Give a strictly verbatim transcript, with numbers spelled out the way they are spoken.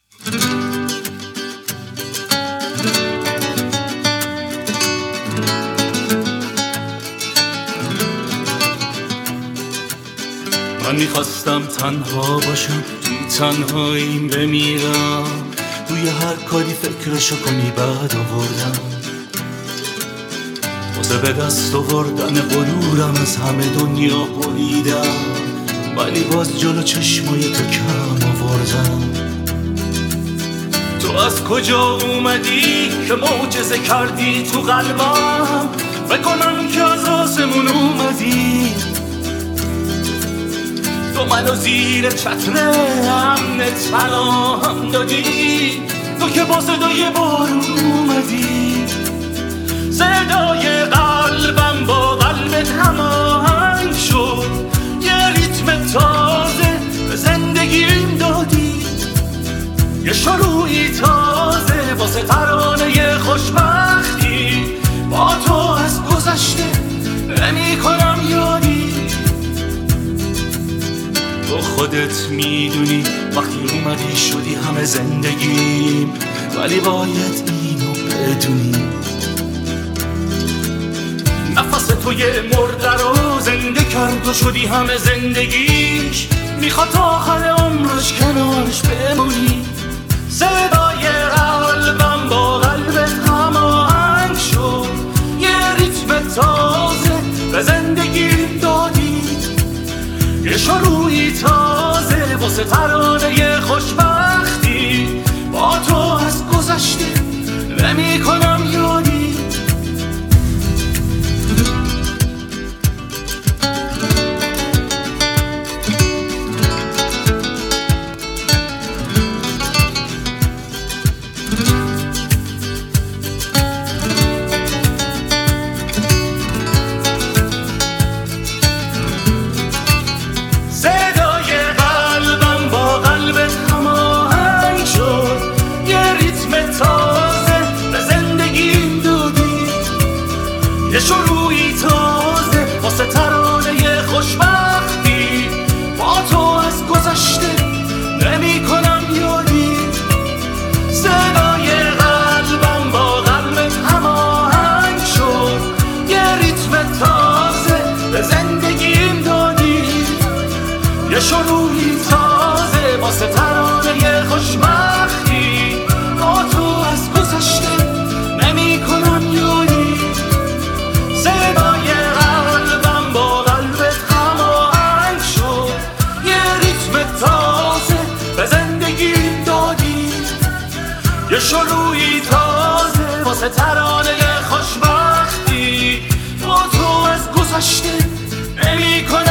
من میخواستم تنها باشم، توی تنهاییم بمیرم، توی هر کاری فکرشو کنی بعد آوردم، واسه به دست آوردن غرورم از همه دنیا بریدم، ولی باز جلو چشمای تو کم آوردم. تو از کجا اومدی که معجزه کردی تو قلبم، بکنم که از آسمون اومدی، تو منو زیر چتر امنت پناهم دادی، تو که با صدای بارون اومدی، صدای قلبم با قلبت هماهنگ شد، یه ریتم تازه به زندگیم دادی، یه شروعی تازه واسه ترانه خوشبختی، با تو از گذشته نمی کنم یادی. تو خودت میدونی وقتی اومدی شدی همه زندگیم، ولی باید اینو بدونی نفس تو یه مرده رو زنده کرد و شدی همه زندگیش، میخواد تا آخر عمرش کنارش بمونی، صدای قلبم با قلبت هماهنگ شد، یه ریتم تازه به زندگیم دادی، یه شروعی تازه واسه ترانه خوشبختی، با تو از گذشته نمی کنم یادی. یه شروعی تازه واسه ترانه خوشبختی، با تو از گذشته نمی کنم یادی، صدای قلبم با قلبت هماهنگ شد، یه ریتم تازه به زندگیم دادی، یه شروعی تازه واسه ترانه خوشبختی، با تو از گذشته نمی کنم یادی، صدای قلبم با قلبت هماهنگ شد، یه ریتم تازه به زندگیم دادی، یه شروعی تازه واسه ترانه خوشبختی، با تو از گذشته نمی کنم